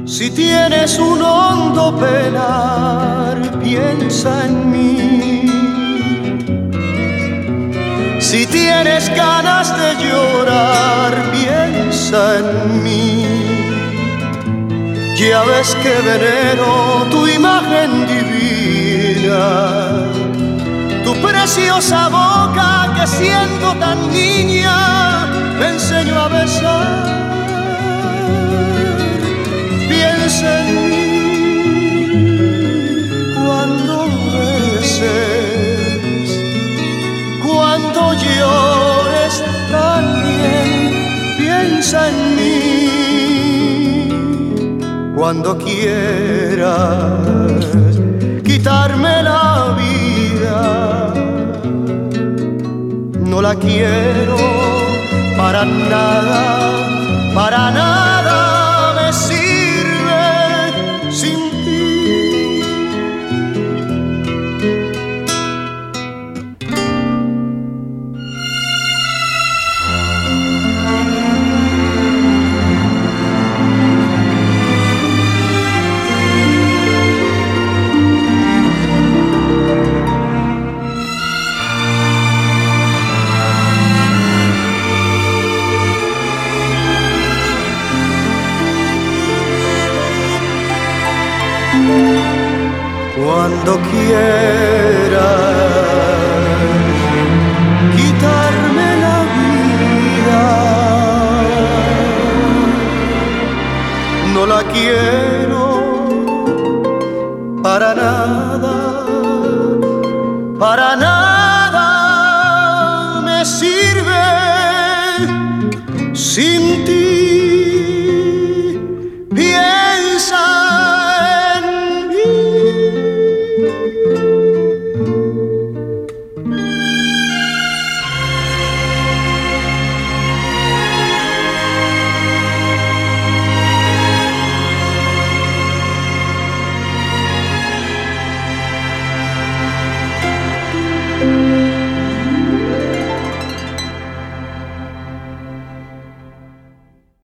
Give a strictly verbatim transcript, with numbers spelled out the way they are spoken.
Si tienes un hondo penar, piensa en mí. Si tienes ganas de llorar, piensa en mí. Ya ves que venero tu imagen divina, tu preciosa boca que siendo tan niña me enseñó a besar. Piensa en mí cuando beses, cuando llores también. Piensa en mí cuando quieras quitarme la vida. No la quiero para nada, para nada me sirve sin ti. Cuando quieras quitarme la vida, no la quiero para nada, para nada me sirve sin ti. Bien.